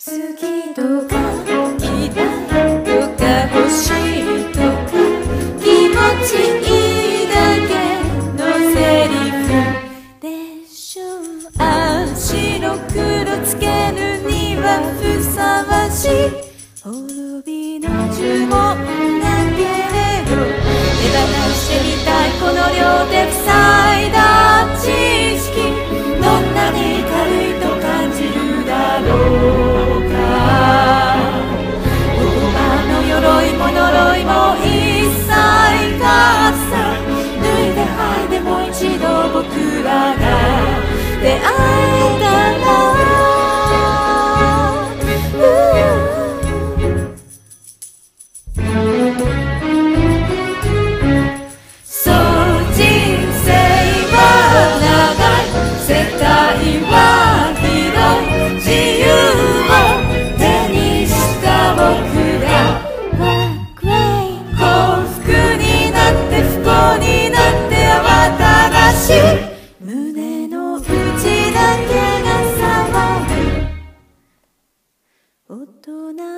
好きとか嫌いとか欲しいとか気持ちいいだけのセリフでしょう。足の黒つけぬにはふさわしい滅びの呪文だけれど手放してみたいこの両手塞いだ知識どんなに軽いと感じるだろう。鎧も呪いも一切合算脱いで剥いでもう一度僕らが出会えたらそう人生は長い世界は広い自由を手にした僕胸の内だけが騒ぐ大人